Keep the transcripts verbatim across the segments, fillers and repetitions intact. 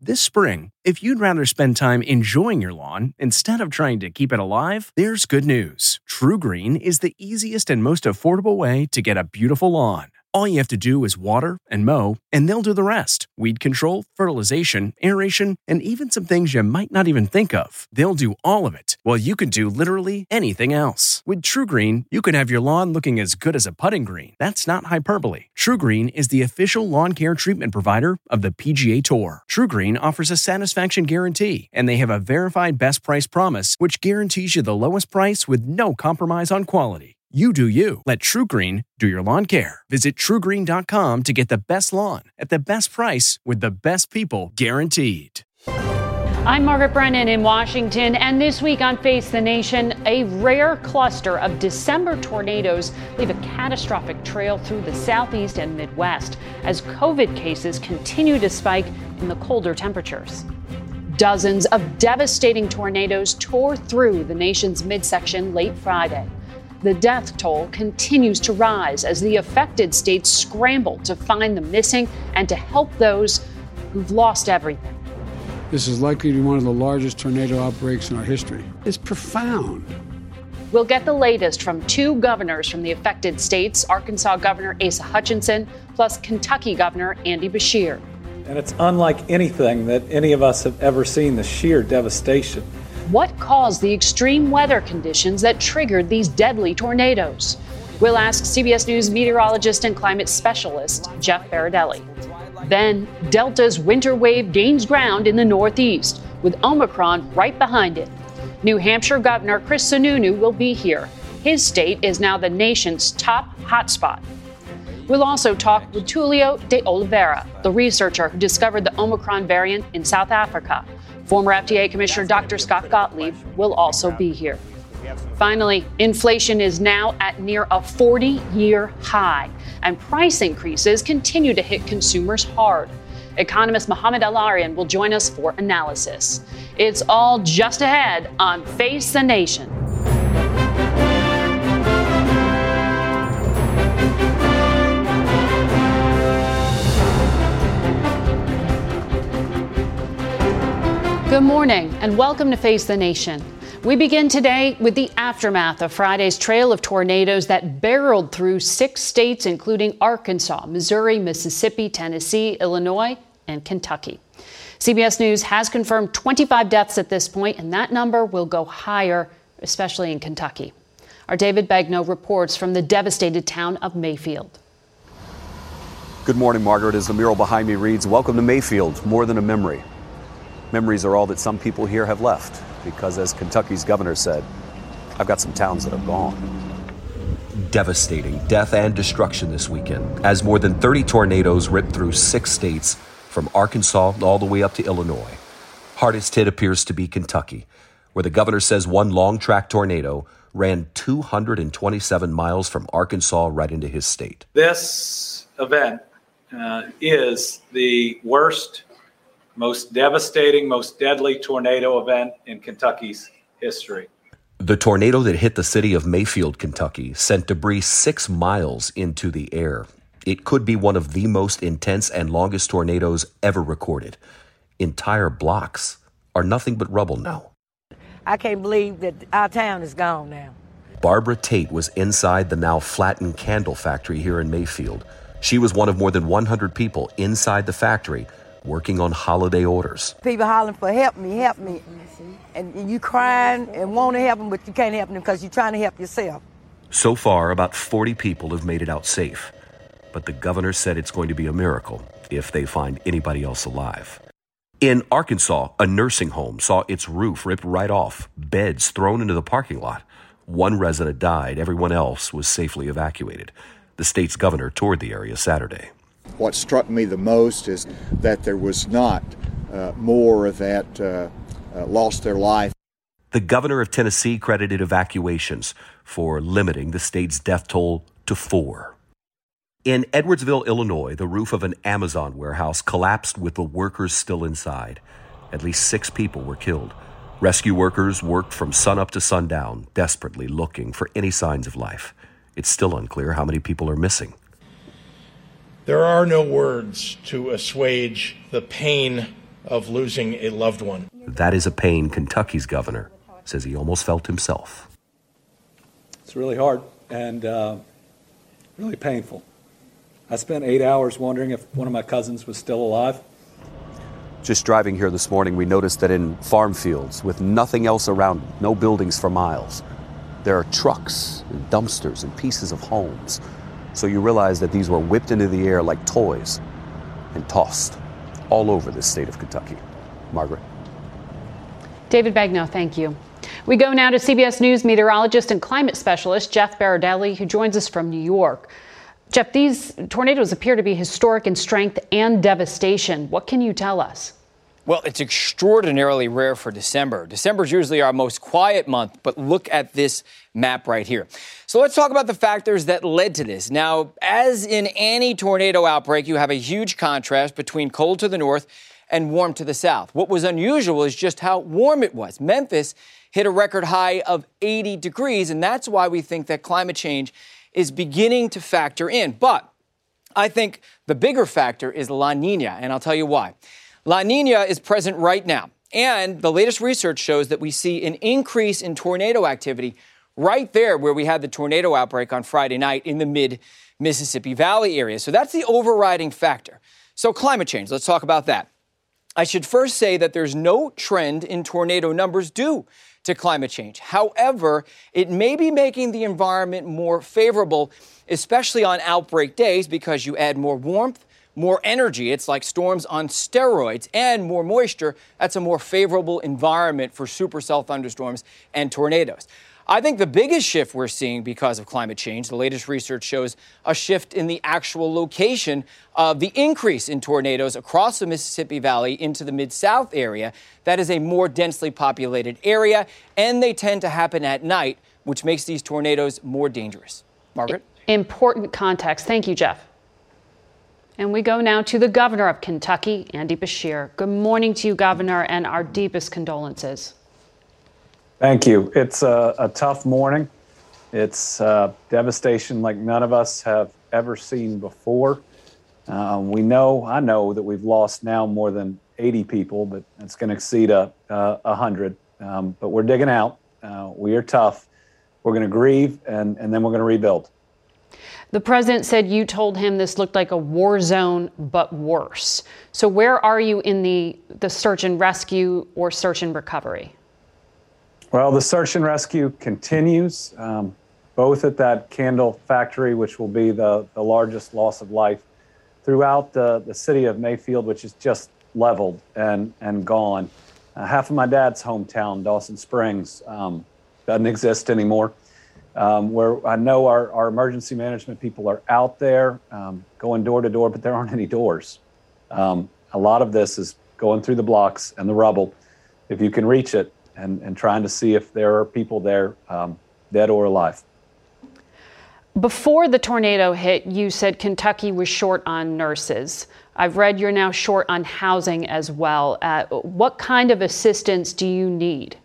This spring, if you'd rather spend time enjoying your lawn instead of trying to keep it alive, there's good news. TruGreen is the easiest and most affordable way to get a beautiful lawn. All you have to do is water and mow, and they'll do the rest. Weed control, fertilization, aeration, and even some things you might not even think of. They'll do all of it, while you can do literally anything else. With TruGreen, you can have your lawn looking as good as a putting green. That's not hyperbole. TruGreen is the official lawn care treatment provider of the P G A Tour. TruGreen offers a satisfaction guarantee, and they have a verified best price promise, which guarantees you the lowest price with no compromise on quality. You do you. Let TruGreen do your lawn care. Visit True Green dot com to get the best lawn at the best price with the best people guaranteed. I'm Margaret Brennan in Washington, and this week on Face the Nation, a rare cluster of December tornadoes leave a catastrophic trail through the southeast and Midwest as COVID cases continue to spike in the colder temperatures. Dozens of devastating tornadoes tore through the nation's midsection late Friday. The death toll continues to rise as the affected states scramble to find the missing and to help those who've lost everything. This is likely to be one of the largest tornado outbreaks in our history. It's profound. We'll get the latest from two governors from the affected states, Arkansas Governor Asa Hutchinson, plus Kentucky Governor Andy Beshear. And it's unlike anything that any of us have ever seen, the sheer devastation. What caused the extreme weather conditions that triggered these deadly tornadoes? We'll ask C B S News meteorologist and climate specialist Jeff Baradelli. Then, Delta's winter wave gains ground in the Northeast, with Omicron right behind it. New Hampshire Governor Chris Sununu will be here. His state is now the nation's top hotspot. We'll also talk with Tulio de Oliveira, the researcher who discovered the Omicron variant in South Africa. Former F D A Commissioner Doctor Scott Gottlieb will also be here. Finally, inflation is now at near a forty-year high, and price increases continue to hit consumers hard. Economist Mohamed El-Arian will join us for analysis. It's all just ahead on Face the Nation. Good morning and welcome to Face the Nation. We begin today with the aftermath of Friday's trail of tornadoes that barreled through six states, including Arkansas, Missouri, Mississippi, Tennessee, Illinois, and Kentucky. C B S News has confirmed twenty-five deaths at this point, and that number will go higher, especially in Kentucky. Our David Begnaud reports from the devastated town of Mayfield. Good morning, Margaret. As the mural behind me reads, welcome to Mayfield, more than a memory. Memories are all that some people here have left, because as Kentucky's governor said, I've got some towns that are gone. Devastating death and destruction this weekend, as more than thirty tornadoes ripped through six states, from Arkansas all the way up to Illinois. Hardest hit appears to be Kentucky, where the governor says one long-track tornado ran two hundred twenty-seven miles from Arkansas right into his state. This event uh, is the worst, most devastating, most deadly tornado event in Kentucky's history. The tornado that hit the city of Mayfield, Kentucky, sent debris six miles into the air. It could be one of the most intense and longest tornadoes ever recorded. Entire blocks are nothing but rubble now. I can't believe that our town is gone now. Barbara Tate was inside the now flattened candle factory here in Mayfield. She was one of more than one hundred people inside the factory working on holiday orders. People hollering for help me, help me. And you crying and want to help them, but you can't help them because you're trying to help yourself. So far, about forty people have made it out safe. But the governor said it's going to be a miracle if they find anybody else alive. In Arkansas, a nursing home saw its roof ripped right off, beds thrown into the parking lot. One resident died, everyone else was safely evacuated. The state's governor toured the area Saturday. What struck me the most is that there was not uh, more that uh, uh, lost their life. The governor of Tennessee credited evacuations for limiting the state's death toll to four. In Edwardsville, Illinois, the roof of an Amazon warehouse collapsed with the workers still inside. At least six people were killed. Rescue workers worked from sunup to sundown, desperately looking for any signs of life. It's still unclear how many people are missing. There are no words to assuage the pain of losing a loved one. That is a pain Kentucky's governor says he almost felt himself. It's really hard and uh, really painful. I spent eight hours wondering if one of my cousins was still alive. Just driving here this morning, we noticed that in farm fields with nothing else around, no buildings for miles, there are trucks and dumpsters and pieces of homes. So you realize that these were whipped into the air like toys and tossed all over the state of Kentucky. Margaret. David Bagno, thank you. We go now to C B S News meteorologist and climate specialist Jeff Berardelli, who joins us from New York. Jeff, these tornadoes appear to be historic in strength and devastation. What can you tell us? Well, it's extraordinarily rare for December. December is usually our most quiet month, but look at this map right here. So let's talk about the factors that led to this. Now, as in any tornado outbreak, you have a huge contrast between cold to the north and warm to the south. What was unusual is just how warm it was. Memphis hit a record high of eighty degrees, and that's why we think that climate change is beginning to factor in. But I think the bigger factor is La Nina, and I'll tell you why. La Nina is present right now, and the latest research shows that we see an increase in tornado activity right there where we had the tornado outbreak on Friday night in the mid-Mississippi Valley area. So that's the overriding factor. So climate change, let's talk about that. I should first say that there's no trend in tornado numbers due to climate change. However, it may be making the environment more favorable, especially on outbreak days, because you add more warmth, more energy. It's like storms on steroids, and more moisture. That's a more favorable environment for supercell thunderstorms and tornadoes. I think the biggest shift we're seeing because of climate change, the latest research shows a shift in the actual location of the increase in tornadoes across the Mississippi Valley into the Mid-South area. That is a more densely populated area, and they tend to happen at night, which makes these tornadoes more dangerous. Margaret? Important context. Thank you, Jeff. And we go now to the governor of Kentucky, Andy Beshear. Good morning to you, Governor, and our deepest condolences. Thank you. It's a, a tough morning. It's uh, devastation like none of us have ever seen before. Uh, we know, I know that we've lost now more than eighty people, but it's going to exceed a, a, a hundred. Um, but we're digging out. Uh, we are tough. We're going to grieve, and, and then we're going to rebuild. The president said you told him this looked like a war zone, but worse. So where are you in the, the search and rescue or search and recovery? Well, the search and rescue continues, um, both at that candle factory, which will be the, the largest loss of life, throughout the, the city of Mayfield, which is just leveled and, and gone. Uh, half of my dad's hometown, Dawson Springs, um, doesn't exist anymore. Um, where I know our, our emergency management people are out there um, going door to door, but there aren't any doors. Um, a lot of this is going through the blocks and the rubble, if you can reach it, and, and trying to see if there are people there, um, dead or alive. Before the tornado hit, you said Kentucky was short on nurses. I've read you're now short on housing as well. Uh, what kind of assistance do you need?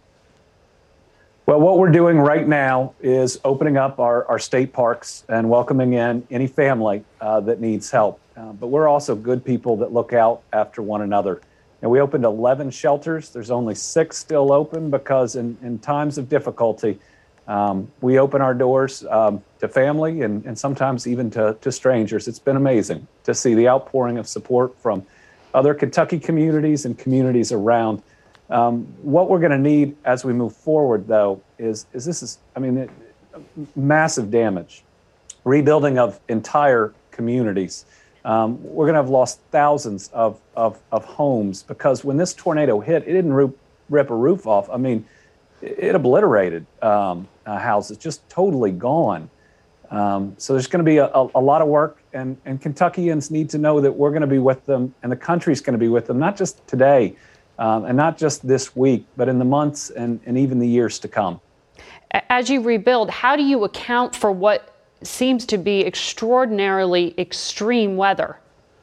Well, what we're doing right now is opening up our, our state parks and welcoming in any family uh, that needs help. Uh, but we're also good people that look out after one another. And we opened eleven shelters. There's only six still open because in, in times of difficulty, um, we open our doors um, to family and, and sometimes even to, to strangers. It's been amazing to see the outpouring of support from other Kentucky communities and communities around. Um, what we're going to need as we move forward, though, is, is this is, I mean, it, massive damage, rebuilding of entire communities. Um, we're going to have lost thousands of, of, of homes because when this tornado hit, it didn't rip, rip a roof off. I mean, it, it obliterated um, uh, houses, just totally gone. Um, so there's going to be a, a, a lot of work, and, and Kentuckians need to know that we're going to be with them, and the country's going to be with them, not just today, um, and not just this week, but in the months and, and even the years to come. As you rebuild, how do you account for what seems to be extraordinarily extreme weather?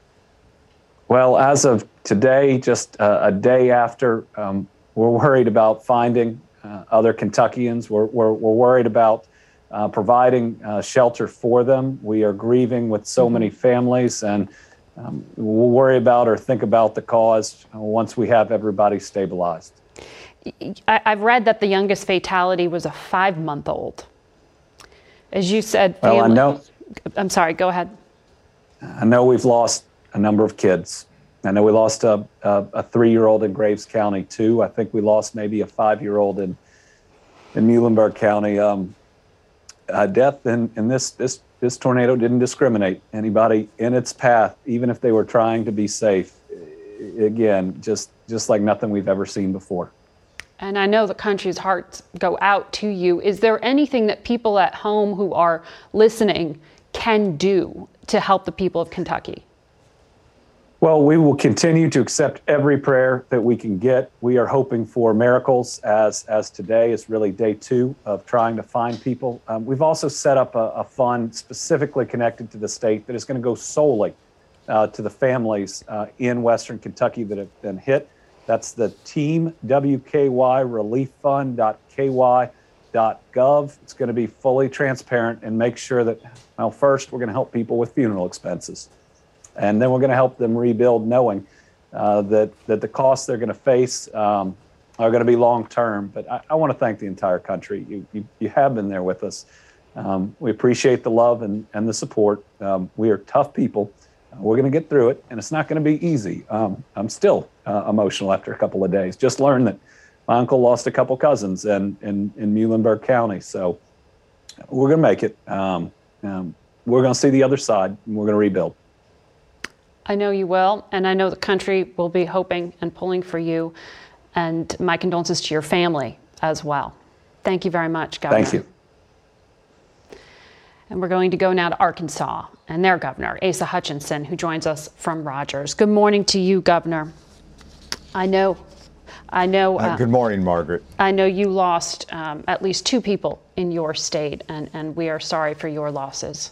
Well, as of today, just uh, a day after, um, we're worried about finding uh, other Kentuckians. We're, we're, we're worried about uh, providing uh, shelter for them. We are grieving with so mm-hmm. many families, and Um, we'll worry about or think about the cause once we have everybody stabilized. I, I've read that the youngest fatality was a five-month-old. As you said, family, well, I know. I'm sorry, go ahead. I know we've lost a number of kids. I know we lost a, a, a three-year-old in Graves County, too. I think we lost maybe a five-year-old in in Muhlenberg County. Um, uh, death in, in this, this, this tornado didn't discriminate anybody in its path, even if they were trying to be safe. Again, just, just like nothing we've ever seen before. And I know the country's hearts go out to you. Is there anything that people at home who are listening can do to help the people of Kentucky? Well, we will continue to accept every prayer that we can get. We are hoping for miracles, as as today is really day two of trying to find people. Um, we've also set up a, a fund specifically connected to the state that is going to go solely uh, to the families uh, in Western Kentucky that have been hit. That's the Team W K Y Relief Fund dot K Y dot gov. It's going to be fully transparent and make sure that, well, first, we're going to help people with funeral expenses. And then we're going to help them rebuild, knowing uh, that, that the costs they're going to face um, are going to be long-term. But I, I want to thank the entire country. You, you, you have been there with us. Um, we appreciate the love and, and the support. Um, we are tough people. We're going to get through it, and it's not going to be easy. Um, I'm still uh, emotional after a couple of days. Just learned that my uncle lost a couple cousins in, in, in Muhlenberg County. So we're going to make it. Um, um, we're going to see the other side, and we're going to rebuild. I know you will, and I know the country will be hoping and pulling for you. And my condolences to your family as well. Thank you very much, Governor. Thank you. And we're going to go now to Arkansas and their governor, Asa Hutchinson, who joins us from Rogers. Good morning to you, Governor. I know, I know. Uh, uh, good morning, Margaret. I know you lost um, at least two people in your state, and, and we are sorry for your losses.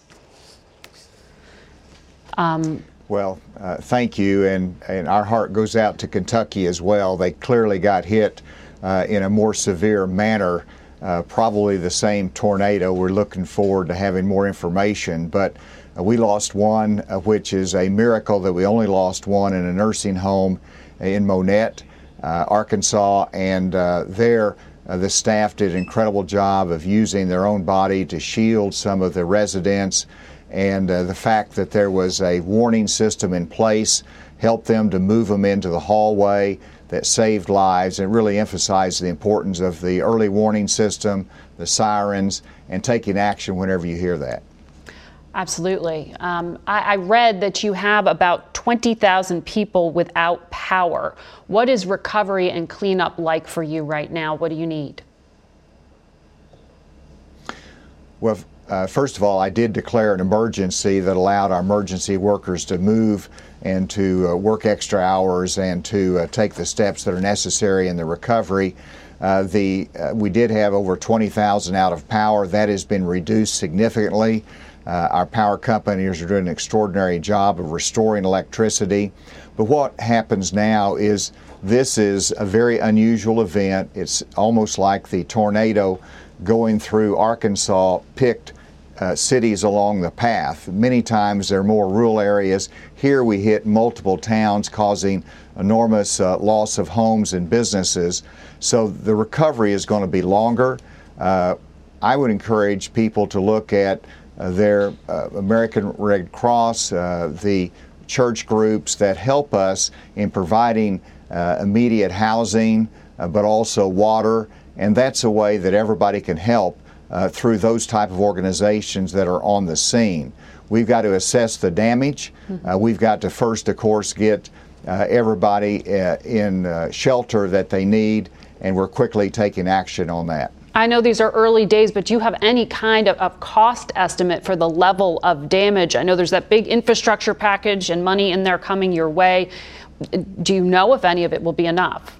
Um, Well, uh, thank you, and, and our heart goes out to Kentucky as well. They clearly got hit uh, in a more severe manner, uh, probably the same tornado. We're looking forward to having more information, but uh, we lost one, uh, which is a miracle that we only lost one in a nursing home in Monette, uh, Arkansas, and uh, there uh, the staff did an incredible job of using their own body to shield some of the residents. And uh, the fact that there was a warning system in place helped them to move them into the hallway that saved lives, and really emphasized the importance of the early warning system, the sirens, and taking action whenever you hear that. Absolutely. Um, I, I read that you have about twenty thousand people without power. What is recovery and cleanup like for you right now? What do you need? Well, Uh, first of all, I did declare an emergency that allowed our emergency workers to move and to uh, work extra hours and to uh, take the steps that are necessary in the recovery. Uh, the uh, we did have over twenty thousand out of power. That has been reduced significantly. Uh, our power companies are doing an extraordinary job of restoring electricity. But what happens now is this is a very unusual event. It's almost like the tornado going through Arkansas picked uh, cities along the path. Many times they're more rural areas. Here we hit multiple towns, causing enormous uh, loss of homes and businesses. So the recovery is going to be longer. Uh, I would encourage people to look at uh, their uh, American Red Cross, uh, the church groups that help us in providing uh, immediate housing, uh, but also water. And that's a way that everybody can help uh, through those type of organizations that are on the scene. We've got to assess the damage. Mm-hmm. Uh, we've got to first, of course, get uh, everybody uh, in uh, shelter that they need, and we're quickly taking action on that. I know these are early days, but do you have any kind of, of cost estimate for the level of damage? I know there's that big infrastructure package and money in there coming your way. Do you know if any of it will be enough?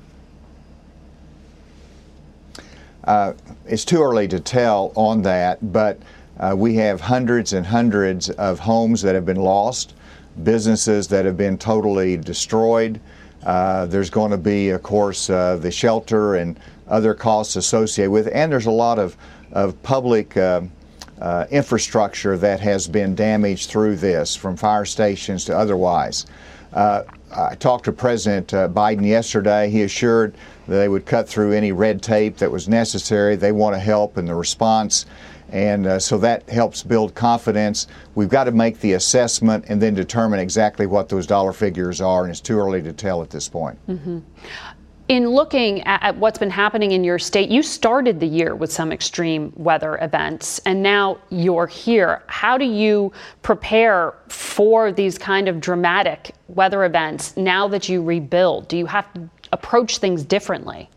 Uh, it's too early to tell on that, but uh, we have hundreds and hundreds of homes that have been lost, businesses that have been totally destroyed. Uh, there's going to be, of course, uh, the shelter and other costs associated with it, and there's a lot of, of public uh, uh, infrastructure that has been damaged through this, from fire stations to otherwise. Uh, I talked to President uh, Biden yesterday. He assured that they would cut through any red tape that was necessary. They want to help in the response. And uh, so that helps build confidence. We've got to make the assessment and then determine exactly what those dollar figures are, and it's too early to tell at this point. Mm-hmm. In looking at, at what's been happening in your state, you started the year with some extreme weather events, and now you're here. How do you prepare for these kind of dramatic weather events now that you rebuild? Do you have to approach things differently?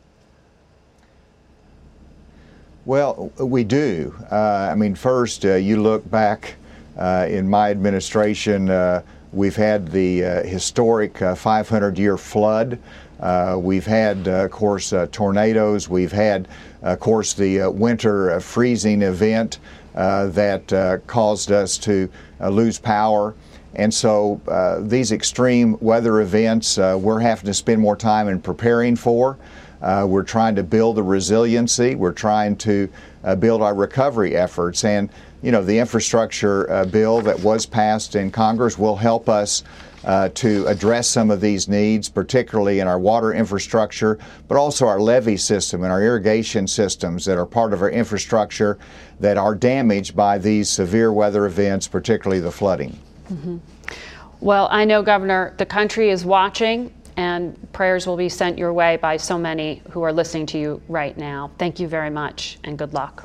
Well, we do. Uh, I mean, first, uh, you look back uh, in my administration, uh, we've had the uh, historic uh, five hundred year flood. Uh, we've had, uh, of course, uh, tornadoes. We've had, uh, of course, the uh, winter uh, freezing event uh, that uh, caused us to uh, lose power. And so uh, these extreme weather events, uh, we're having to spend more time in preparing for. Uh, we're trying to build the resiliency. We're trying to uh, build our recovery efforts. And, you know, the infrastructure uh, bill that was passed in Congress will help us uh, to address some of these needs, particularly in our water infrastructure, but also our levee system and our irrigation systems that are part of our infrastructure that are damaged by these severe weather events, particularly the flooding. Mm-hmm. Well, I know, Governor, the country is watching, and prayers will be sent your way by so many who are listening to you right now. Thank you very much, and good luck.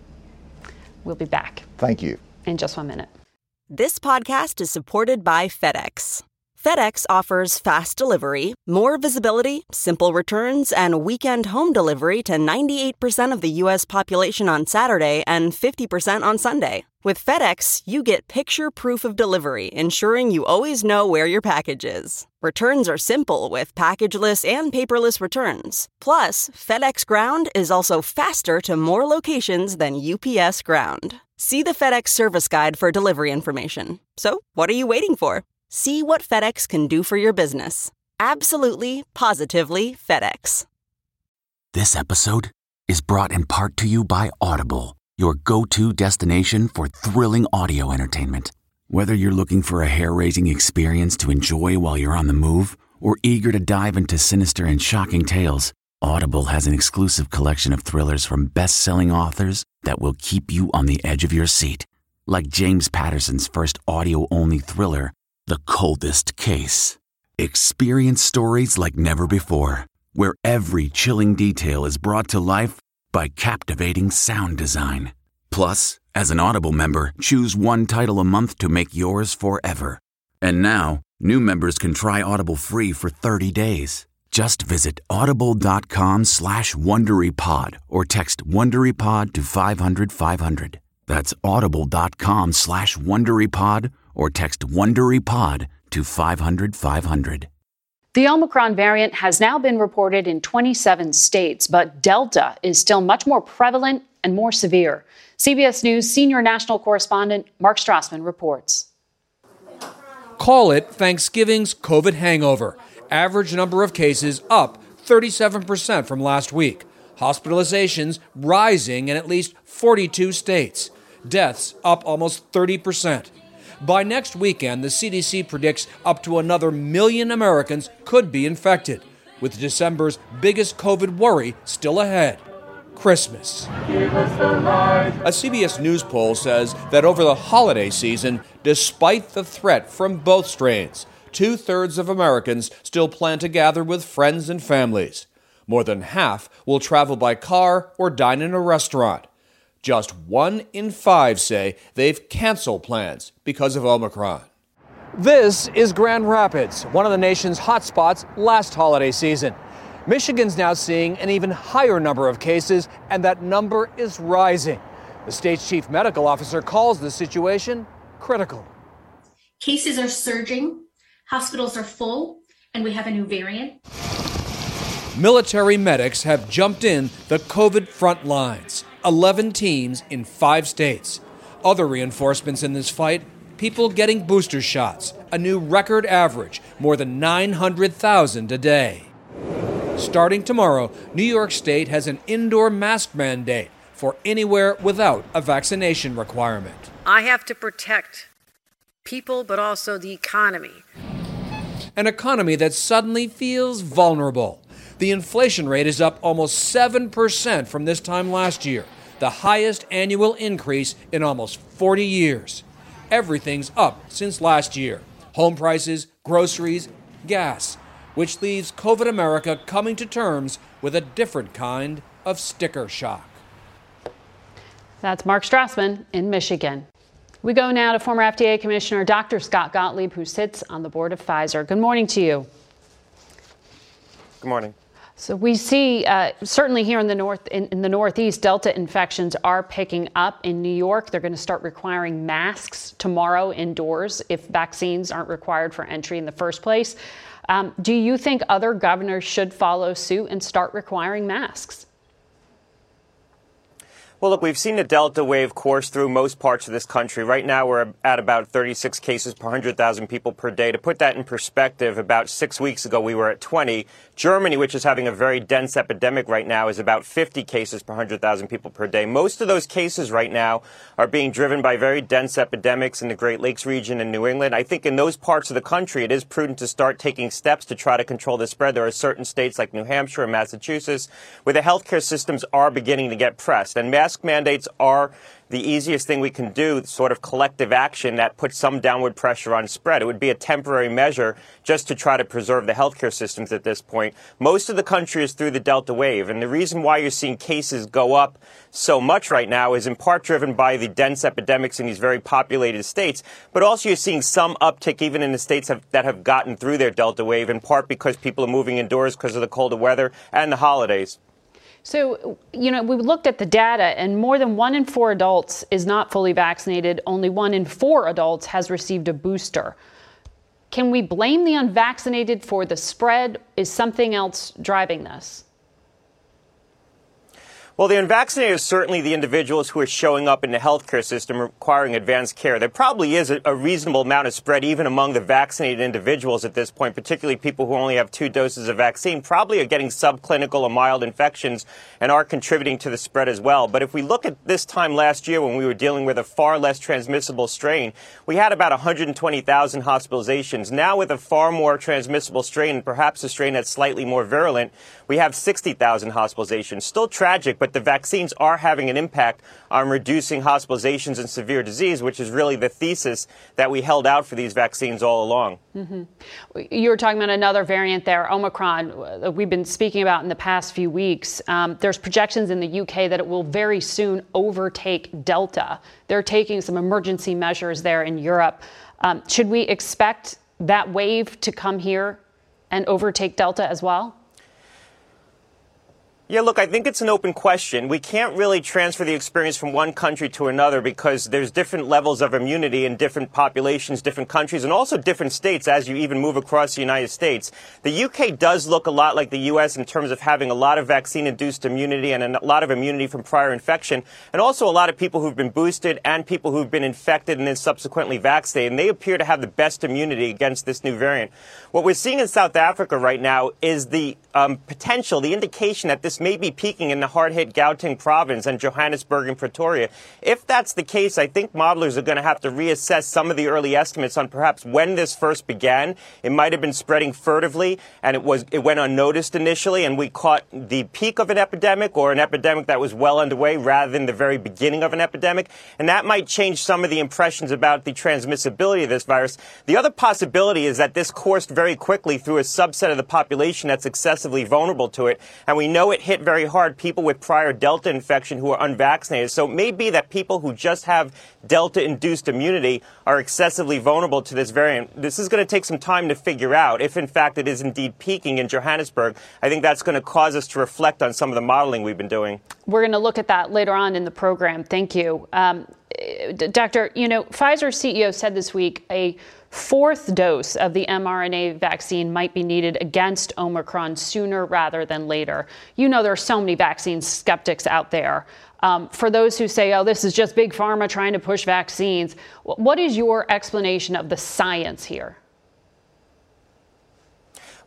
We'll be back. Thank you. In just one minute. This podcast is supported by FedEx. FedEx offers fast delivery, more visibility, simple returns, and weekend home delivery to ninety-eight percent of the U S population on Saturday and fifty percent on Sunday. With FedEx, you get picture proof of delivery, ensuring you always know where your package is. Returns are simple with packageless and paperless returns. Plus, FedEx Ground is also faster to more locations than U P S Ground. See the FedEx service guide for delivery information. So, what are you waiting for? See what FedEx can do for your business. Absolutely, positively FedEx. This episode is brought in part to you by Audible, your go-to destination for thrilling audio entertainment. Whether you're looking for a hair-raising experience to enjoy while you're on the move or eager to dive into sinister and shocking tales, Audible has an exclusive collection of thrillers from best-selling authors that will keep you on the edge of your seat. Like James Patterson's first audio-only thriller, The Coldest Case. Experience stories like never before, where every chilling detail is brought to life by captivating sound design. Plus, as an Audible member, choose one title a month to make yours forever. And now, new members can try Audible free for thirty days. Just visit audible.com slash WonderyPod or text WonderyPod to five hundred five hundred. That's audible.com slash WonderyPod or text WonderyPod to five hundred five hundred. The Omicron variant has now been reported in twenty-seven states, but Delta is still much more prevalent and more severe. C B S News senior national correspondent Mark Strassman reports. Call it Thanksgiving's COVID hangover. Average number of cases up thirty-seven percent from last week. Hospitalizations rising in at least forty-two states. Deaths up almost thirty percent. By next weekend, the C D C predicts up to another million Americans could be infected, with December's biggest COVID worry still ahead: Christmas. A C B S News poll says that over the holiday season, despite the threat from both strains, two-thirds of Americans still plan to gather with friends and families. More than half will travel by car or dine in a restaurant. Just one in five say they've canceled plans because of Omicron. This is Grand Rapids, one of the nation's hotspots last holiday season. Michigan's now seeing an even higher number of cases, and that number is rising. The state's chief medical officer calls the situation critical. Cases are surging, hospitals are full, and we have a new variant. Military medics have jumped in the COVID front lines. eleven teams in five states. Other reinforcements in this fight: people getting booster shots, a new record average, more than nine hundred thousand a day. Starting tomorrow, New York State has an indoor mask mandate for anywhere without a vaccination requirement. I have to protect people, but also the economy. An economy that suddenly feels vulnerable. The inflation rate is up almost seven percent from this time last year, the highest annual increase in almost forty years. Everything's up since last year. Home prices, groceries, gas, which leaves COVID America coming to terms with a different kind of sticker shock. That's Mark Strassman in Michigan. We go now to former F D A Commissioner Doctor Scott Gottlieb, who sits on the board of Pfizer. Good morning to you. Good morning. So we see, uh, certainly here in the north, in, in the Northeast, Delta infections are picking up. In New York, they're going to start requiring masks tomorrow indoors if vaccines aren't required for entry in the first place. Um, do you think other governors should follow suit and start requiring masks? Well, look, we've seen the Delta wave course through most parts of this country. Right now, we're at about thirty-six cases per one hundred thousand people per day. To put that in perspective, about six weeks ago, we were at twenty. Germany, which is having a very dense epidemic right now, is about fifty cases per one hundred thousand people per day. Most of those cases right now are being driven by very dense epidemics in the Great Lakes region in New England. I think in those parts of the country, it is prudent to start taking steps to try to control the spread. There are certain states like New Hampshire and Massachusetts where the healthcare systems are beginning to get pressed. And mask mandates are the easiest thing we can do, sort of collective action that puts some downward pressure on spread. It would be a temporary measure just to try to preserve the healthcare systems at this point. Most of the country is through the Delta wave, and the reason why you're seeing cases go up so much right now is in part driven by the dense epidemics in these very populated states, but also you're seeing some uptick even in the states have, that have gotten through their Delta wave, in part because people are moving indoors because of the colder weather and the holidays. So, you know, we looked at the data, and more than one in four adults is not fully vaccinated. Only one in four adults has received a booster. Can we blame the unvaccinated for the spread? Is something else driving this? Well, the unvaccinated are certainly the individuals who are showing up in the healthcare system requiring advanced care. There probably is a, a reasonable amount of spread even among the vaccinated individuals at this point, particularly people who only have two doses of vaccine, probably are getting subclinical or mild infections and are contributing to the spread as well. But if we look at this time last year when we were dealing with a far less transmissible strain, we had about one hundred twenty thousand hospitalizations. Now with a far more transmissible strain, perhaps a strain that's slightly more virulent, we have sixty thousand hospitalizations. Still tragic, but the vaccines are having an impact on reducing hospitalizations and severe disease, which is really the thesis that we held out for these vaccines all along. Mm-hmm. You were talking about another variant there, Omicron, we've been speaking about in the past few weeks. Um, there's projections in the U K that it will very soon overtake Delta. They're taking some emergency measures there in Europe. Um, should we expect that wave to come here and overtake Delta as well? Yeah, look, I think it's an open question. We can't really transfer the experience from one country to another because there's different levels of immunity in different populations, different countries, and also different states as you even move across the United States. The U K does look a lot like the U S in terms of having a lot of vaccine-induced immunity and a lot of immunity from prior infection, and also a lot of people who've been boosted and people who've been infected and then subsequently vaccinated. And they appear to have the best immunity against this new variant. What we're seeing in South Africa right now is the um, potential, the indication that this may be peaking in the hard-hit Gauteng province and Johannesburg and Pretoria. If that's the case, I think modelers are going to have to reassess some of the early estimates on perhaps when this first began. It might have been spreading furtively, and it was it went unnoticed initially, and we caught the peak of an epidemic or an epidemic that was well underway rather than the very beginning of an epidemic, and that might change some of the impressions about the transmissibility of this virus. The other possibility is that this coursed very quickly through a subset of the population that's excessively vulnerable to it, and we know it hit very hard people with prior Delta infection who are unvaccinated. So it may be that people who just have Delta-induced immunity are excessively vulnerable to this variant. This is going to take some time to figure out if, in fact, it is indeed peaking in Johannesburg. I think that's going to cause us to reflect on some of the modeling we've been doing. We're going to look at that later on in the program. Thank you. Um, Doctor, you know, Pfizer's C E O said this week a fourth dose of the mRNA vaccine might be needed against Omicron sooner rather than later. You know, there are so many vaccine skeptics out there. Um, for those who say, oh, this is just big pharma trying to push vaccines, what is your explanation of the science here?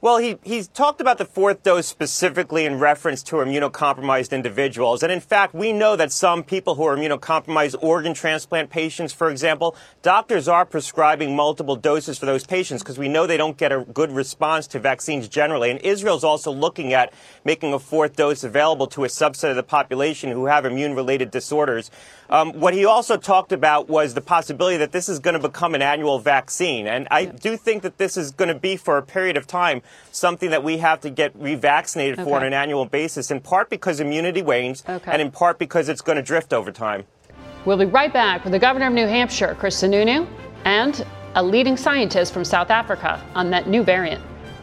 Well, he, he's talked about the fourth dose specifically in reference to immunocompromised individuals. And in fact, we know that some people who are immunocompromised, organ transplant patients, for example, doctors are prescribing multiple doses for those patients because we know they don't get a good response to vaccines generally. And Israel's also looking at making a fourth dose available to a subset of the population who have immune-related disorders. Um, what he also talked about was the possibility that this is going to become an annual vaccine. And I do think that this is going to be, for a period of time, something that we have to get revaccinated Okay. for on an annual basis, in part because immunity wanes Okay. and in part because it's going to drift over time. We'll be right back with the governor of New Hampshire, Chris Sununu, and a leading scientist from South Africa on that new variant.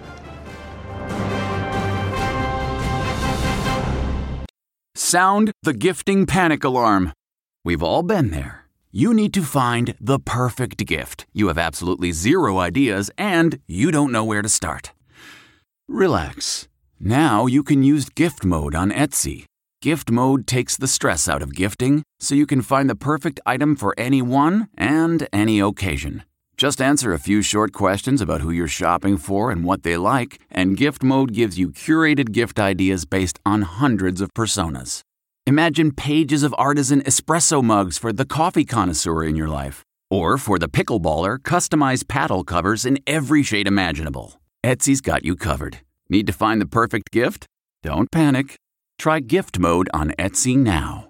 Sound the gifting panic alarm. We've all been there. You need to find the perfect gift. You have absolutely zero ideas and you don't know where to start. Relax. Now you can use gift mode on Etsy. Gift mode takes the stress out of gifting so you can find the perfect item for anyone and any occasion. Just answer a few short questions about who you're shopping for and what they like, and gift mode gives you curated gift ideas based on hundreds of personas. Imagine pages of artisan espresso mugs for the coffee connoisseur in your life. Or for the pickleballer, customized paddle covers in every shade imaginable. Etsy's got you covered. Need to find the perfect gift? Don't panic. Try gift mode on Etsy now.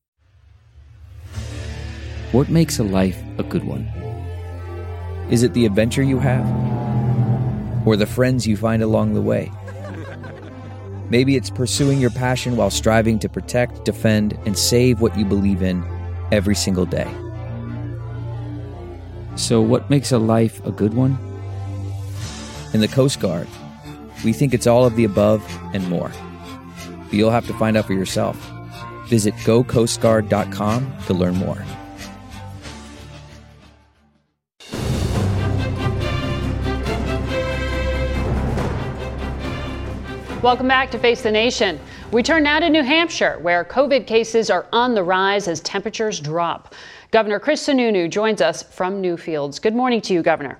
What makes a life a good one? Is it the adventure you have? Or the friends you find along the way? Maybe it's pursuing your passion while striving to protect, defend, and save what you believe in every single day. So what makes a life a good one? In the Coast Guard, we think it's all of the above and more. But you'll have to find out for yourself. Visit go coast guard dot com to learn more. Welcome back to Face the Nation. We turn now to New Hampshire, where COVID cases are on the rise as temperatures drop. Governor Chris Sununu joins us from Newfields. Good morning to you, Governor.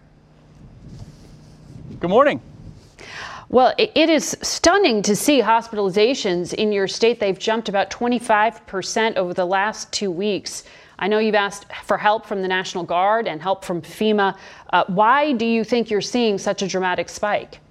Good morning. Well, it is stunning to see hospitalizations in your state. They've jumped about twenty-five percent over the last two weeks. I know you've asked for help from the National Guard and help from FEMA. Uh, why do you think you're seeing such a dramatic spike?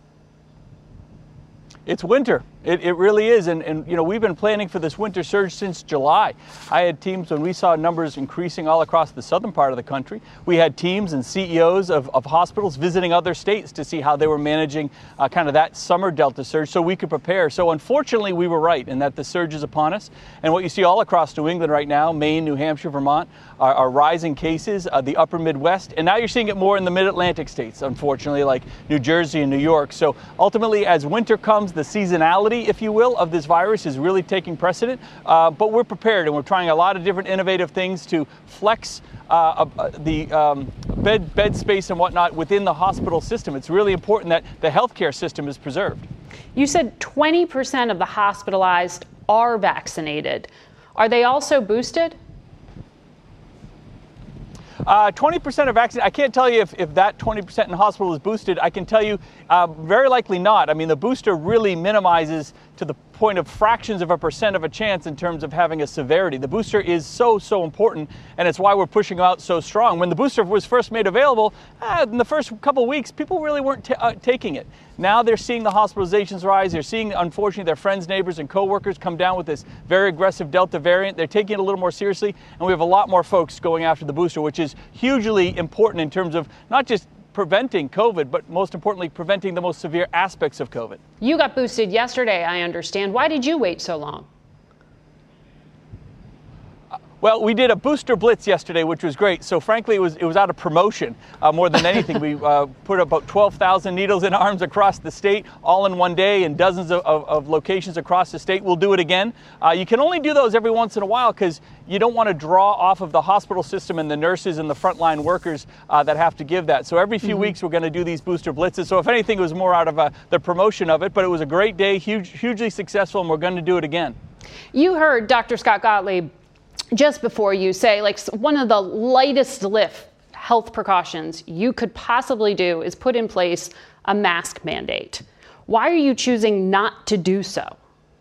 It's winter. It, it really is. And, and, you know, we've been planning for this winter surge since July. I had teams when we saw numbers increasing all across the southern part of the country. We had teams and C E Os of, of hospitals visiting other states to see how they were managing uh, kind of that summer Delta surge so we could prepare. So unfortunately, we were right in that the surge is upon us. And what you see all across New England right now, Maine, New Hampshire, Vermont, are, are rising cases, uh, the upper Midwest. And now you're seeing it more in the mid-Atlantic states, unfortunately, like New Jersey and New York. So ultimately, as winter comes, the seasonality, if you will, of this virus is really taking precedent. Uh, but we're prepared, and we're trying a lot of different innovative things to flex uh, uh, the um, bed, bed space and whatnot within the hospital system. It's really important that the healthcare system is preserved. You said twenty percent of the hospitalized are vaccinated. Are they also boosted? Uh, twenty percent are vaccinated. I can't tell you if, if that twenty percent in the hospital is boosted. I can tell you uh, very likely not. I mean, the booster really minimizes to the point of fractions of a percent of a chance in terms of having a severity. The booster is so, so important, and it's why we're pushing out so strong. When the booster was first made available, uh, in the first couple of weeks, people really weren't t- uh, taking it. Now they're seeing the hospitalizations rise. They're seeing, unfortunately, their friends, neighbors, and coworkers come down with this very aggressive Delta variant. They're taking it a little more seriously, and we have a lot more folks going after the booster, which is hugely important in terms of not just preventing COVID, but most importantly, preventing the most severe aspects of COVID. You got boosted yesterday, I understand. Why did you wait so long? Well, we did a booster blitz yesterday, which was great. So frankly, it was it was out of promotion uh, more than anything. We uh, put about twelve thousand needles in arms across the state, all in one day, in dozens of, of, of locations across the state. We'll do it again. Uh, you can only do those every once in a while because you don't want to draw off of the hospital system and the nurses and the frontline workers uh, that have to give that. So every few mm-hmm. weeks, we're going to do these booster blitzes. So if anything, it was more out of uh, the promotion of it. But it was a great day, huge, hugely successful, and we're going to do it again. You heard Doctor Scott Gottlieb just before you say, like, one of the lightest lift health precautions you could possibly do is put in place a mask mandate. Why are you choosing not to do so?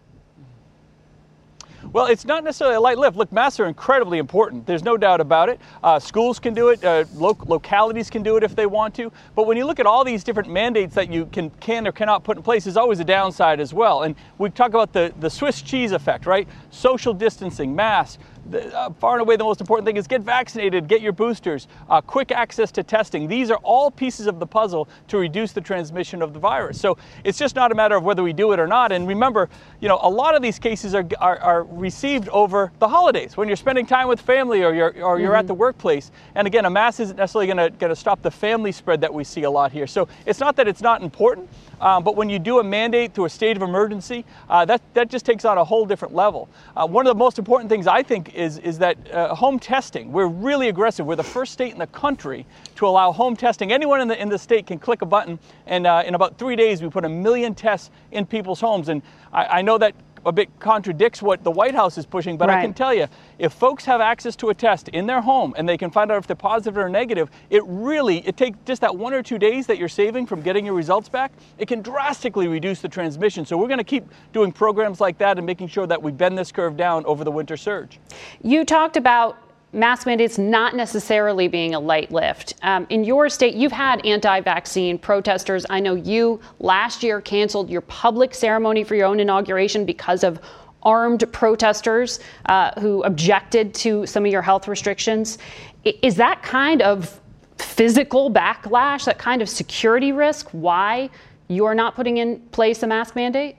Well, it's not necessarily a light lift. Look, masks are incredibly important. There's no doubt about it. Uh, schools can do it. Uh, lo- localities can do it if they want to. But when you look at all these different mandates that you can, can or cannot put in place, there's always a downside as well. And we talk about the, the Swiss cheese effect, right? Social distancing, masks. The, uh, far and away the most important thing is get vaccinated, get your boosters, uh, quick access to testing. These are all pieces of the puzzle to reduce the transmission of the virus. So it's just not a matter of whether we do it or not. And remember, you know, a lot of these cases are are, are received over the holidays when you're spending time with family or you're or you're mm-hmm. at the workplace. And again, a mask isn't necessarily going to going to stop the family spread that we see a lot here. So it's not that it's not important. Um, but when you do a mandate through a state of emergency, uh, that, that just takes on a whole different level. Uh, one of the most important things I think is, is that uh, home testing, we're really aggressive. We're the first state in the country to allow home testing. Anyone in the, in the state can click a button, and uh, in about three days we put a million tests in people's homes. And I, I know that a bit contradicts what the White House is pushing, but right. I can tell you, if folks have access to a test in their home and they can find out if they're positive or negative, it really, it takes just that one or two days that you're saving from getting your results back, it can drastically reduce the transmission. So we're going to keep doing programs like that and making sure that we bend this curve down over the winter surge. You talked about mask mandates not necessarily being a light lift. Um, in your state, you've had anti-vaccine protesters. I know you last year canceled your public ceremony for your own inauguration because of armed protesters uh, who objected to some of your health restrictions. Is that kind of physical backlash, that kind of security risk, why you're not putting in place a mask mandate?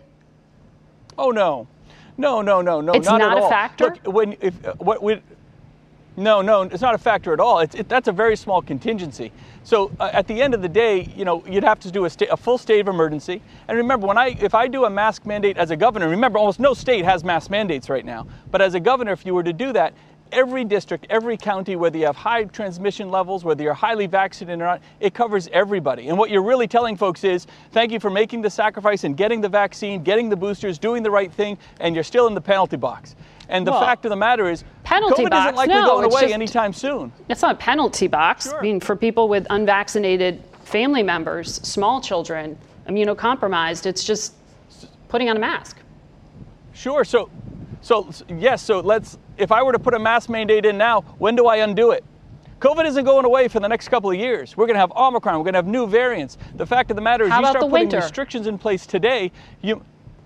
Oh, no. No, no, no, no, it's not, not at a all. factor? Look, when, if, uh, what we... No, no, it's not a factor at all. It's, it, that's a very small contingency. So uh, at the end of the day, you know, you'd have to do a, sta- a full state of emergency. And remember, when I, if I do a mask mandate as a governor, remember, almost no state has mask mandates right now. But as a governor, if you were to do that, every district, every county, whether you have high transmission levels, whether you're highly vaccinated or not, it covers everybody. And what you're really telling folks is, thank you for making the sacrifice and getting the vaccine, getting the boosters, doing the right thing, and you're still in the penalty box. And the well, fact of the matter is, penalty COVID box, isn't likely no, going away just, anytime soon. It's not a penalty box. Sure. I mean, for people with unvaccinated family members, small children, immunocompromised, it's just putting on a mask. Sure. So, so yes. So let's. If I were to put a mask mandate in now, when do I undo it? COVID isn't going away for the next couple of years. We're going to have Omicron. We're going to have new variants. The fact of the matter is, How you start the putting winter? restrictions in place today. You.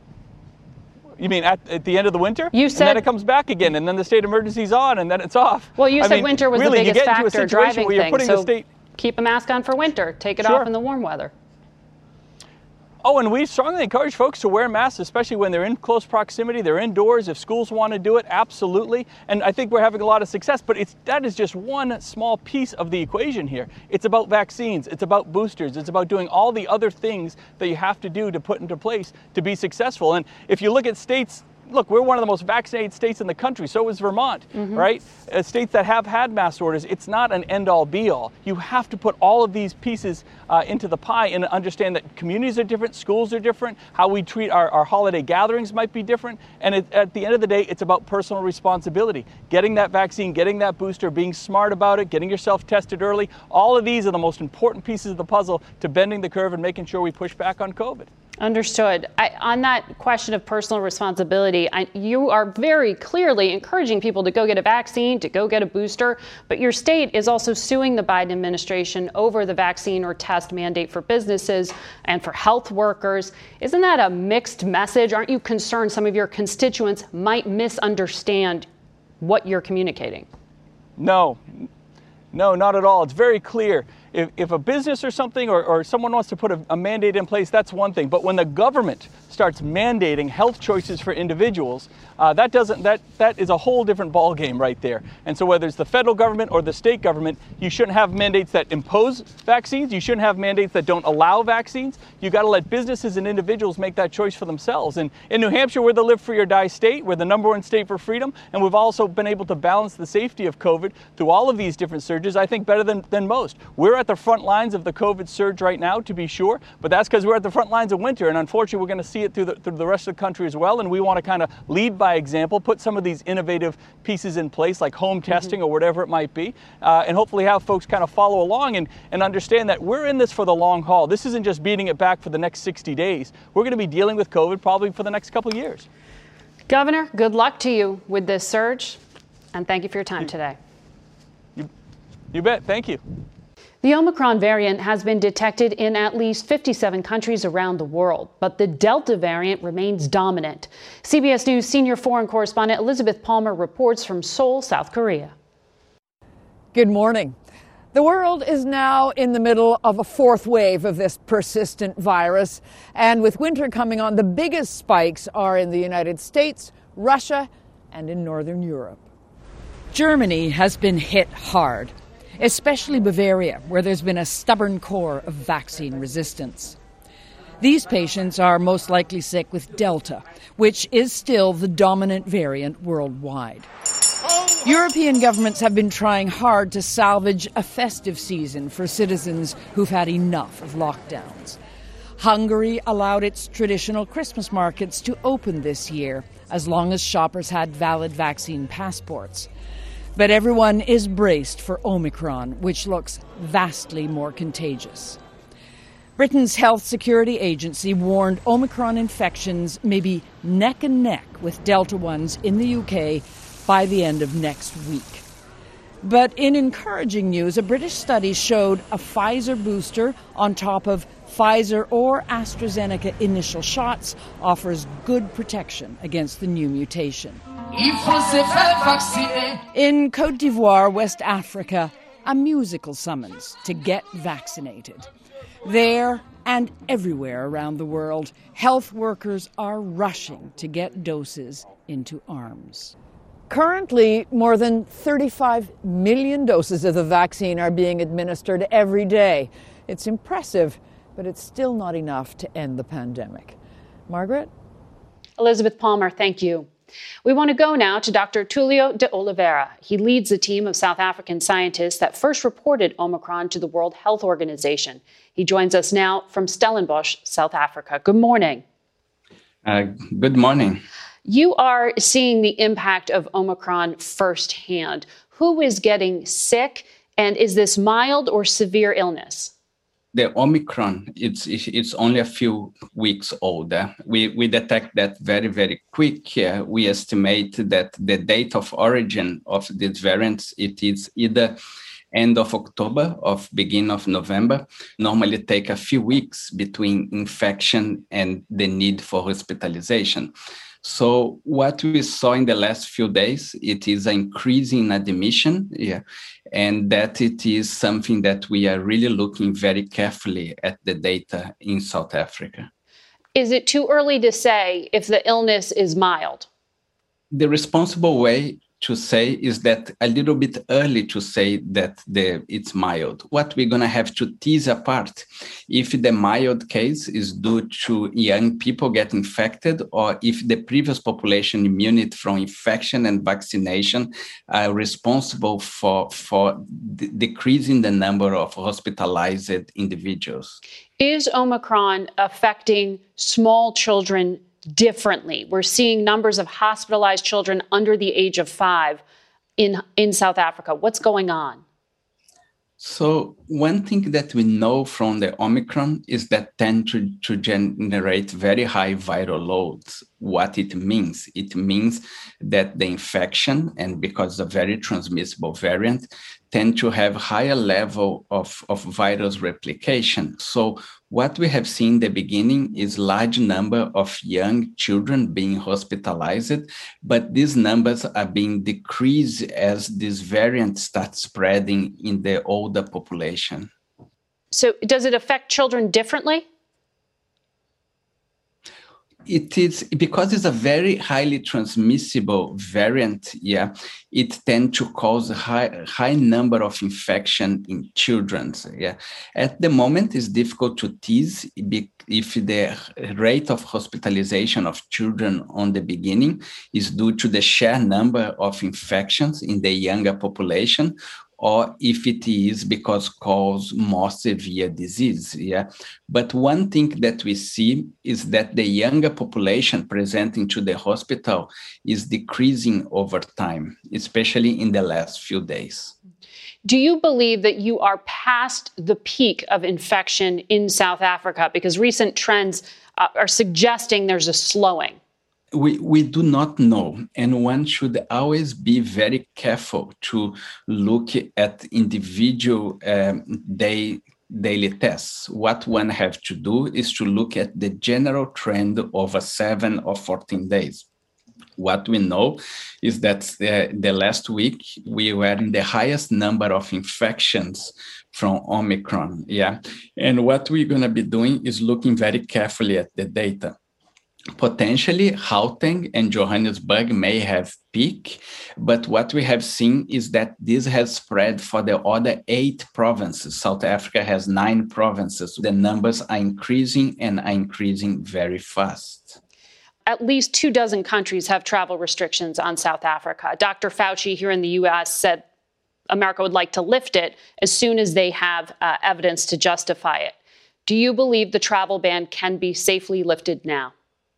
You mean at, at the end of the winter? You said, and then it comes back again, and then the state of emergency's on, and then it's off. Well, you I said mean, winter was really, the biggest you get into a factor situation driving where you're things. putting So the state. Keep a mask on for winter. Take it Sure. off in the warm weather. Oh, and we strongly encourage folks to wear masks, especially when they're in close proximity, they're indoors. If schools want to do it, absolutely. And I think we're having a lot of success, but it's that is just one small piece of the equation here. It's about vaccines, it's about boosters, it's about doing all the other things that you have to do to put into place to be successful. And if you look at states, look, we're one of the most vaccinated states in the country. So is Vermont, mm-hmm. right? Uh, states that have had mass orders, it's not an end-all, be-all. You have to put all of these pieces uh, into the pie and understand that communities are different, schools are different, how we treat our, our holiday gatherings might be different. And it, at the end of the day, it's about personal responsibility. Getting that vaccine, getting that booster, being smart about it, getting yourself tested early. All of these are the most important pieces of the puzzle to bending the curve and making sure we push back on COVID. Understood. I, on that question of personal responsibility, I, you are very clearly encouraging people to go get a vaccine, to go get a booster, but your state is also suing the Biden administration over the vaccine or test mandate for businesses and for health workers. Isn't that a mixed message? Aren't you concerned some of your constituents might misunderstand what you're communicating? No, no, not at all. It's very clear. If, if a business or something or, or someone wants to put a, a mandate in place, that's one thing. But when the government starts mandating health choices for individuals, uh, that doesn't that that is a whole different ballgame right there. And so whether it's the federal government or the state government, you shouldn't have mandates that impose vaccines. You shouldn't have mandates that don't allow vaccines. You got to let businesses and individuals make that choice for themselves. And in New Hampshire, we're the live free or die state. We're the number one state for freedom. And we've also been able to balance the safety of COVID through all of these different surges, I think, better than, than most. We're at the front lines of the COVID surge right now, to be sure, but that's because we're at the front lines of winter, and unfortunately, we're going to see it through the, through the rest of the country as well, and we want to kind of lead by example, put some of these innovative pieces in place, like home testing mm-hmm. or whatever it might be, uh, and hopefully have folks kind of follow along and, and understand that we're in this for the long haul. This isn't just beating it back for the next sixty days. We're going to be dealing with COVID probably for the next couple of years. Governor, good luck to you with this surge, and thank you for your time today. You, you bet. Thank you. The Omicron variant has been detected in at least fifty-seven countries around the world, but the Delta variant remains dominant. C B S News senior foreign correspondent Elizabeth Palmer reports from Seoul, South Korea. Good morning. The world is now in the middle of a fourth wave of this persistent virus, and with winter coming on, the biggest spikes are in the United States, Russia, and in Northern Europe. Germany has been hit hard, especially Bavaria, where there's been a stubborn core of vaccine resistance. These patients are most likely sick with Delta, which is still the dominant variant worldwide. European governments have been trying hard to salvage a festive season for citizens who've had enough of lockdowns. Hungary allowed its traditional Christmas markets to open this year, as long as shoppers had valid vaccine passports. But everyone is braced for Omicron, which looks vastly more contagious. Britain's Health Security Agency warned Omicron infections may be neck and neck with Delta ones in the U K by the end of next week. But in encouraging news, a British study showed a Pfizer booster on top of Pfizer or AstraZeneca initial shots offers good protection against the new mutation. In Côte d'Ivoire, West Africa, a musical summons to get vaccinated. There and everywhere around the world, health workers are rushing to get doses into arms. Currently, more than thirty-five million doses of the vaccine are being administered every day. It's impressive, but it's still not enough to end the pandemic. Margaret? Elizabeth Palmer, thank you. We want to go now to Doctor Tullio de Oliveira. He leads a team of South African scientists that first reported Omicron to the World Health Organization. He joins us now from Stellenbosch, South Africa. Good morning. Uh, good morning. You are seeing the impact of Omicron firsthand. Who is getting sick, and is this mild or severe illness? The Omicron, it's it's only a few weeks older. We we detect that very, very quick. Uh, we estimate that the date of origin of this variant, it is either end of October or beginning of November. Normally take a few weeks between infection and the need for hospitalization. So what we saw in the last few days, it is an increase in admission, yeah, and that it is something that we are really looking very carefully at the data in South Africa. Is it too early to say if the illness is mild? The responsible way to say is that a little bit early to say that the it's mild. What we're going to have to tease apart if the mild case is due to young people get infected, or if the previous population immunity from infection and vaccination are responsible for, for d- decreasing the number of hospitalized individuals. Is Omicron affecting small children differently? We're seeing numbers of hospitalized children under the age of five in, in South Africa. What's going on? So one thing that we know from the Omicron is that tend to, to generate very high viral loads. What it means? It means that the infection, and because it's a very transmissible variant, tend to have higher level of, of virus replication. So what we have seen in the beginning is large number of young children being hospitalized, but these numbers are being decreased as this variant starts spreading in the older population. So does it affect children differently? It is because it's a very highly transmissible variant. Yeah, it tends to cause a high high number of infection in children. Yeah, at the moment it's difficult to tease if the rate of hospitalization of children on the beginning is due to the sheer number of infections in the younger population, or if it is because cause more severe disease. Yeah. But one thing that we see is that the younger population presenting to the hospital is decreasing over time, especially in the last few days. Do you believe that you are past the peak of infection in South Africa? Because recent trends uh, are suggesting there's a slowing. We, we do not know, and one should always be very careful to look at individual um, day, daily tests. What one have to do is to look at the general trend over seven or fourteen days. What we know is that uh, the last week we were in the highest number of infections from Omicron. Yeah, and what we're going to be doing is looking very carefully at the data. Potentially, Gauteng and Johannesburg may have peaked, but what we have seen is that this has spread for the other eight provinces. South Africa has nine provinces. The numbers are increasing and are increasing very fast. At least two dozen countries have travel restrictions on South Africa. Doctor Fauci here in the U S said America would like to lift it as soon as they have uh, evidence to justify it. Do you believe the travel ban can be safely lifted now?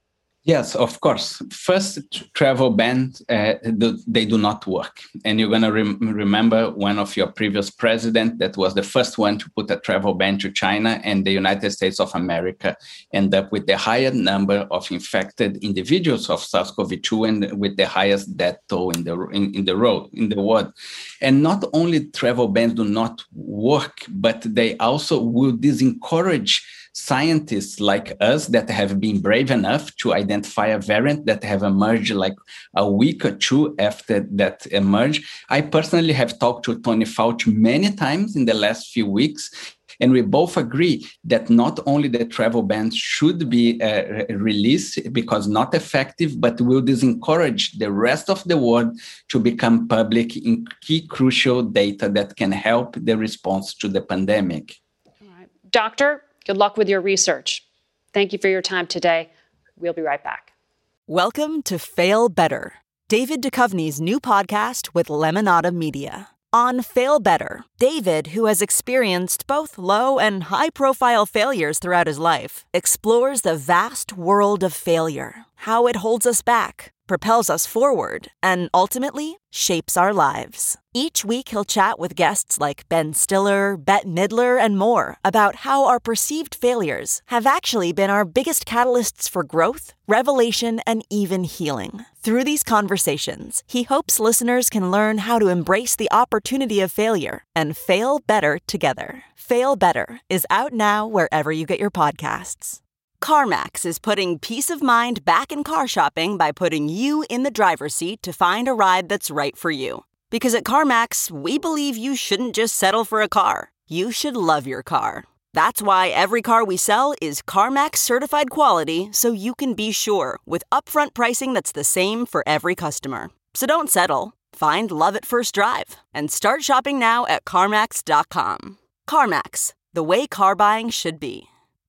Yes, of course. First, travel bans, uh, they do not work. And you're going to rem- remember one of your previous presidents that was the first one to put a travel ban to China, and the United States of America end up with the highest number of infected individuals of SARS-C o V two and with the highest death toll in the, in, in the road, in the world. And not only travel bans do not work, but they also will disencourage scientists like us that have been brave enough to identify a variant that have emerged like a week or two after that emerged. I personally have talked to Tony Fauci many times in the last few weeks, and we both agree that not only the travel bans should be uh, released because not effective, but will disencourage the rest of the world to become public in key crucial data that can help the response to the pandemic. All right. Doctor, good luck with your research. Thank you for your time today. We'll be right back. Welcome to Fail Better, David Duchovny's new podcast with Lemonada Media. On Fail Better, David, who has experienced both low and high-profile failures throughout his life, explores the vast world of failure, how it holds us back, propels us forward, and ultimately shapes our lives. Each week he'll chat with guests like Ben Stiller, Bette Midler, and more about how our perceived failures have actually been our biggest catalysts for growth, revelation, and even healing. Through these conversations, he hopes listeners can learn how to embrace the opportunity of failure and fail better together. Fail Better is out now wherever you get your podcasts. CarMax is putting peace of mind back in car shopping by putting you in the driver's seat to find a ride that's right for you. Because at CarMax, we believe you shouldn't just settle for a car. You should love your car. That's why every car we sell is CarMax certified quality, so you can be sure with upfront pricing that's the same for every customer. So don't settle. Find love at first drive and start shopping now at CarMax dot com. CarMax, the way car buying should be.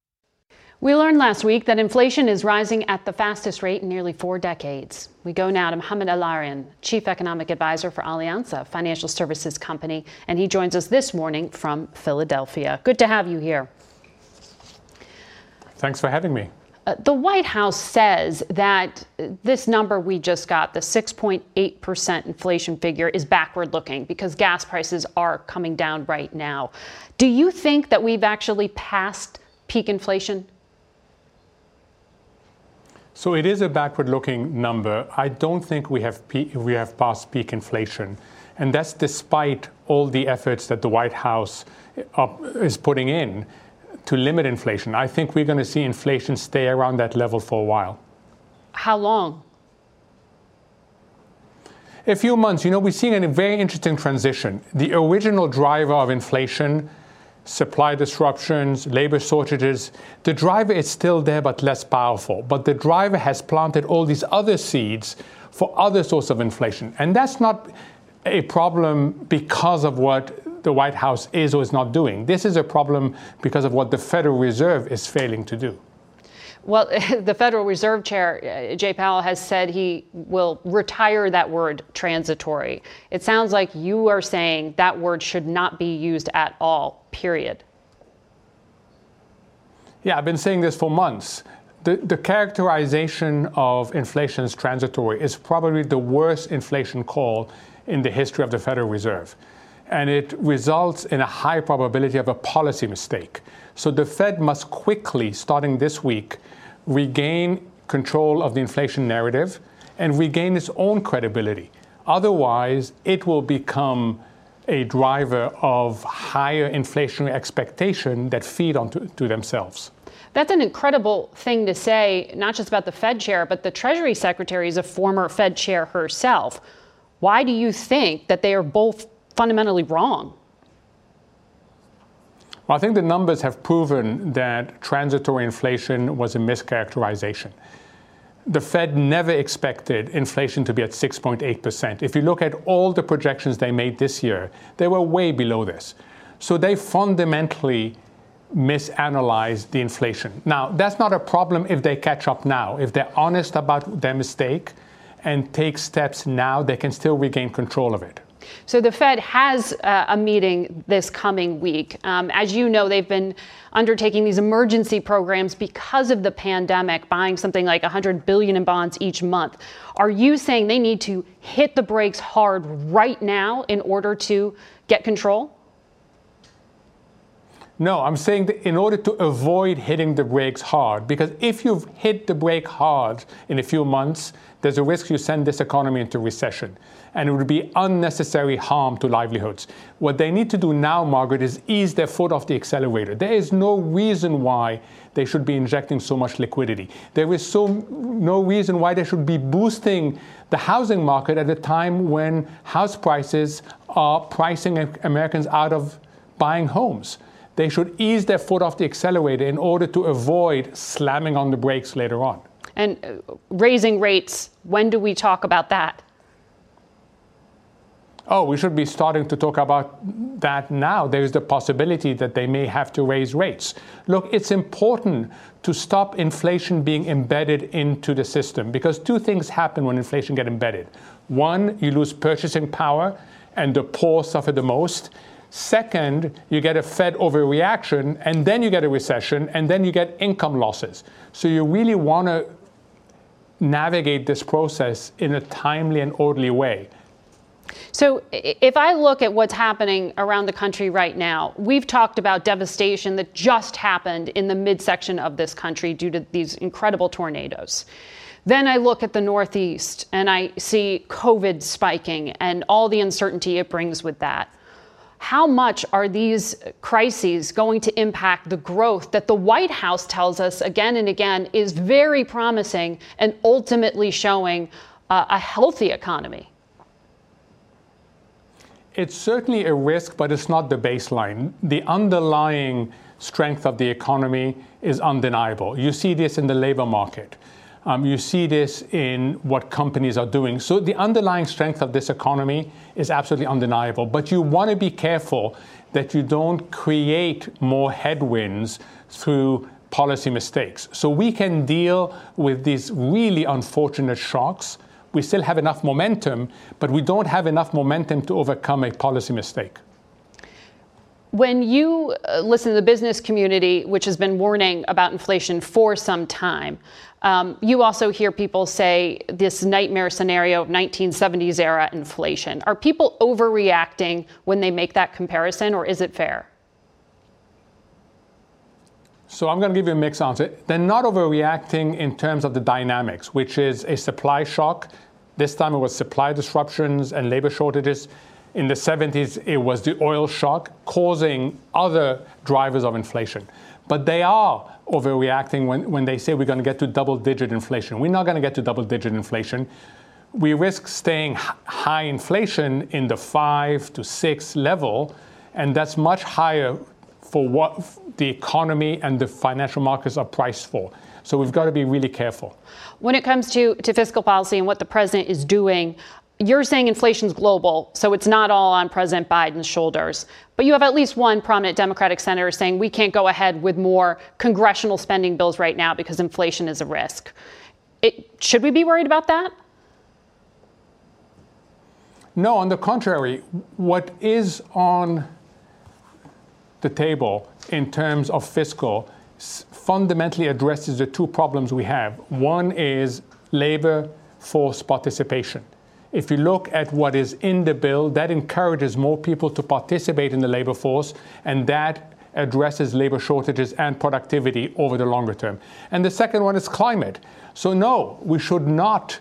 We learned last week that inflation is rising at the fastest rate in nearly four decades. We go now to Mohamed El-Erian, Chief Economic Advisor for Allianz, a financial services company, and he joins us this morning from Philadelphia. Good to have you here. Thanks for having me. Uh, the White House says that this number we just got, the six point eight percent inflation figure, is backward-looking because gas prices are coming down right now. Do you think that we've actually passed peak inflation? So it is a backward-looking number. I don't think we have pe- we have passed peak inflation, and that's despite all the efforts that the White House uh, is putting in to limit inflation. I think we're going to see inflation stay around that level for a while. How long? A few months. You know, we're seeing a very interesting transition. The original driver of inflation, supply disruptions, labor shortages, the driver is still there but less powerful. But the driver has planted all these other seeds for other sorts of inflation. And that's not a problem because of what the White House is or is not doing. This is a problem because of what the Federal Reserve is failing to do. Well, the Federal Reserve Chair, Jay Powell, has said he will retire that word transitory. It sounds like you are saying that word should not be used at all, period. Yeah, I've been saying this for months. The, the characterization of inflation as transitory is probably the worst inflation call in the history of the Federal Reserve. And it results in a high probability of a policy mistake. So the Fed must quickly, starting this week, regain control of the inflation narrative and regain its own credibility. Otherwise, it will become a driver of higher inflationary expectation that feed onto to themselves. That's an incredible thing to say, not just about the Fed chair, but the Treasury Secretary is a former Fed chair herself. Why do you think that they are both fundamentally wrong? Well, I think the numbers have proven that transitory inflation was a mischaracterization. The Fed never expected inflation to be at six point eight percent. If you look at all the projections they made this year, they were way below this. So they fundamentally misanalyzed the inflation. Now, that's not a problem if they catch up now. If they're honest about their mistake and take steps now, they can still regain control of it. So the Fed has uh, a meeting this coming week. Um, as you know, they've been undertaking these emergency programs because of the pandemic, buying something like one hundred billion dollars in bonds each month. Are you saying they need to hit the brakes hard right now in order to get control? No, I'm saying that in order to avoid hitting the brakes hard, because if you've hit the brake hard in a few months, there's a risk you send this economy into recession. And it would be unnecessary harm to livelihoods. What they need to do now, Margaret, is ease their foot off the accelerator. There is no reason why they should be injecting so much liquidity. There is so no reason why they should be boosting the housing market at a time when house prices are pricing Americans out of buying homes. They should ease their foot off the accelerator in order to avoid slamming on the brakes later on. And uh, raising rates, when do we talk about that? Oh, we should be starting to talk about that now. There is the possibility that they may have to raise rates. Look, it's important to stop inflation being embedded into the system because two things happen when inflation gets embedded. One, you lose purchasing power and the poor suffer the most. Second, you get a Fed overreaction and then you get a recession and then you get income losses. So you really want to navigate this process in a timely and orderly way. So if I look at what's happening around the country right now, we've talked about devastation that just happened in the midsection of this country due to these incredible tornadoes. Then I look at the Northeast and I see COVID spiking and all the uncertainty it brings with that. How much are these crises going to impact the growth that the White House tells us again and again is very promising and ultimately showing uh, a healthy economy? It's certainly a risk, but it's not the baseline. The underlying strength of the economy is undeniable. You see this in the labor market. Um, you see this in what companies are doing. So the underlying strength of this economy is absolutely undeniable. But you want to be careful that you don't create more headwinds through policy mistakes. So we can deal with these really unfortunate shocks. We still have enough momentum, but we don't have enough momentum to overcome a policy mistake. When you listen to the business community, which has been warning about inflation for some time, um, you also hear people say this nightmare scenario of nineteen seventies era inflation. Are people overreacting when they make that comparison, or is it fair? So I'm going to give you a mixed answer. They're not overreacting in terms of the dynamics, which is a supply shock. This time it was supply disruptions and labor shortages. In the seventies, it was the oil shock causing other drivers of inflation. But they are overreacting when, when they say we're going to get to double-digit inflation. We're not going to get to double-digit inflation. We risk staying high inflation in the five to six level, and that's much higher for what the economy and the financial markets are priced for. So we've got to be really careful. When it comes to, to fiscal policy and what the president is doing, you're saying inflation's global, so it's not all on President Biden's shoulders. But you have at least one prominent Democratic senator saying we can't go ahead with more congressional spending bills right now because inflation is a risk. It, should we be worried about that? No, on the contrary, what is on the table in terms of fiscal fundamentally addresses the two problems we have. One is labor force participation. If you look at what is in the bill, that encourages more people to participate in the labor force, and that addresses labor shortages and productivity over the longer term. And the second one is climate. So no, we should not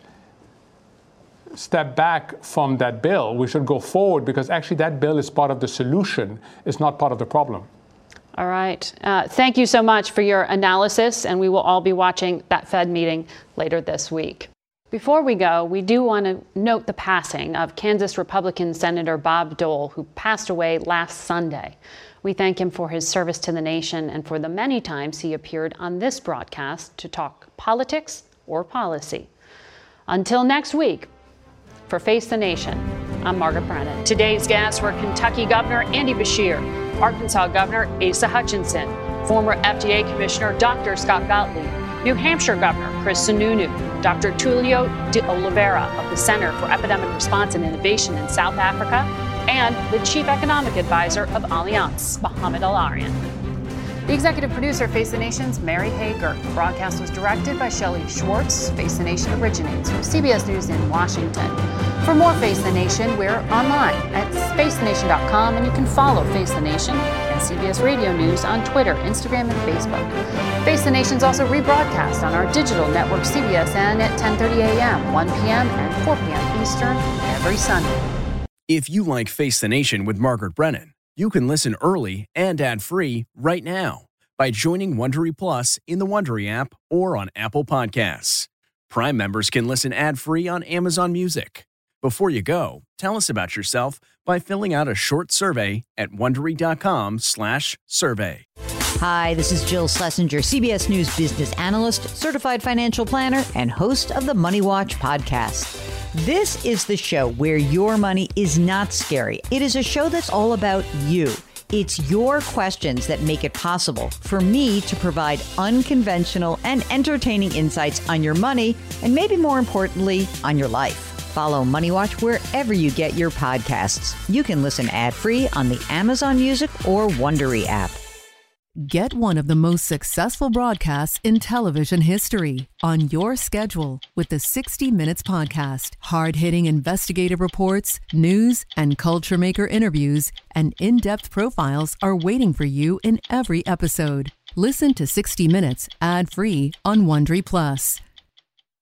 step back from that bill. We should go forward because actually that bill is part of the solution, it's not part of the problem. All right. Uh, thank you so much for your analysis, and we will all be watching that Fed meeting later this week. Before we go, we do want to note the passing of Kansas Republican Senator Bob Dole, who passed away last Sunday. We thank him for his service to the nation and for the many times he appeared on this broadcast to talk politics or policy. Until next week, for Face the Nation, I'm Margaret Brennan. Today's guests were Kentucky Governor Andy Beshear, Arkansas Governor Asa Hutchinson, former F D A Commissioner Doctor Scott Gottlieb, New Hampshire Governor Chris Sununu, Doctor Tulio de Oliveira of the Center for Epidemic Response and Innovation in South Africa, and the Chief Economic Advisor of Allianz, Mohamed El-Arian. The executive producer of Face the Nation's Mary Hager. The broadcast was directed by Shelley Schwartz. Face the Nation originates from C B S News in Washington. For more Face the Nation, we're online at face the nation dot com, and you can follow Face the Nation and C B S Radio News on Twitter, Instagram, and Facebook. Face the Nation is also rebroadcast on our digital network C B S N at ten thirty a.m., one p.m., and four p.m. Eastern every Sunday. If you like Face the Nation with Margaret Brennan, you can listen early and ad-free right now by joining Wondery Plus in the Wondery app or on Apple Podcasts. Prime members can listen ad-free on Amazon Music. Before you go, tell us about yourself by filling out a short survey at Wondery.com slash survey. Hi, this is Jill Schlesinger, C B S News business analyst, certified financial planner, and host of the Money Watch podcast. This is the show where your money is not scary. It is a show that's all about you. It's your questions that make it possible for me to provide unconventional and entertaining insights on your money, and maybe more importantly, on your life. Follow Money Watch wherever you get your podcasts. You can listen ad-free on the Amazon Music or Wondery app. Get one of the most successful broadcasts in television history on your schedule with the sixty minutes podcast. Hard-hitting investigative reports, news, and culture maker interviews, and in-depth profiles are waiting for you in every episode. Listen to sixty minutes ad-free on Wondery Plus.